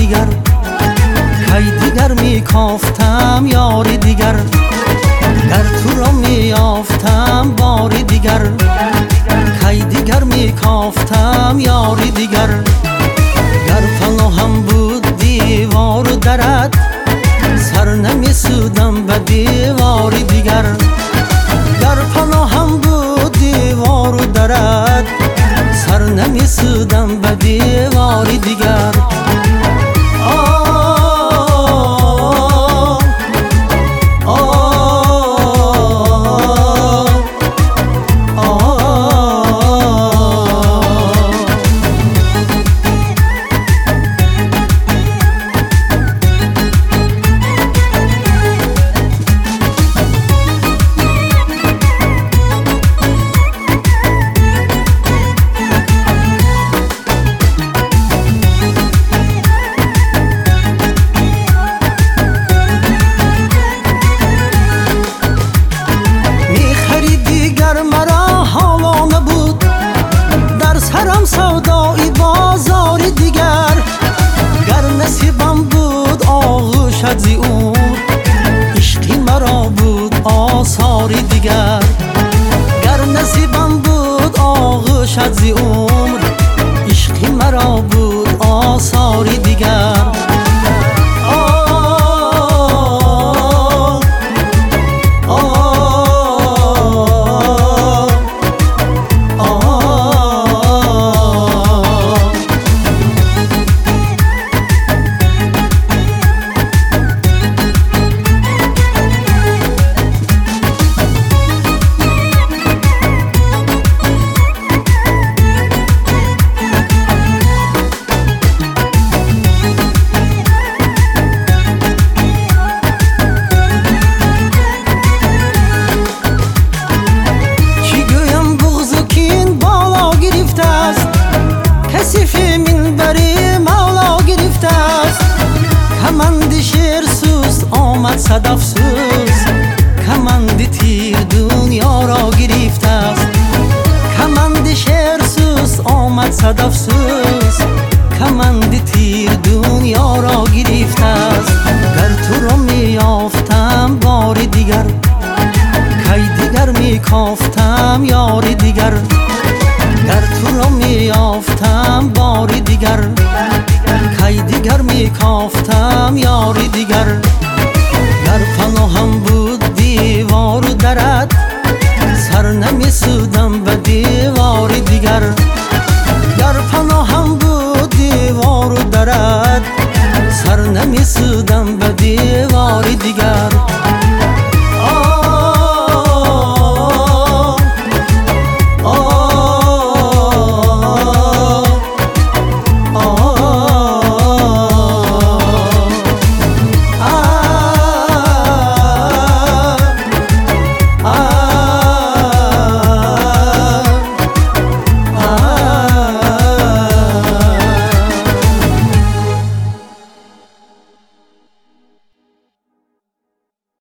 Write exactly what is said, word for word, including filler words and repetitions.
دیگر، کی دیگر می کافتم یاری دیگر، گر تو را می یافتم باری دیگر، کی دیگر می کافتم یاری دیگر. گر پناهم بود دیوار و درت، سر نمی سودم به دیواری دیگر. گر پناهم بود دیوار و درت، سر نمی سودم به دیواری دیگر. سودایی بازاری دیگر، گر نصیبم بود آغوش از عمر، عشقی مرا بود آثاری دیگر. گر نصیبم بود آغوش از عمر، عشقی مرا بود آثاری دیگر. کمند شیر سوست آمد صدف سوز، کمند تیر دنیا را گرفته است. کمند شیر سوست آمد صدف سوز، کمند تیر دنیا را گرفته است. گر تو را می یافتم باری دیگر، کی دیگر می کافتم یاری دیگر، گر تو را می یافتم باری دیگر، کی دیگر می کافتم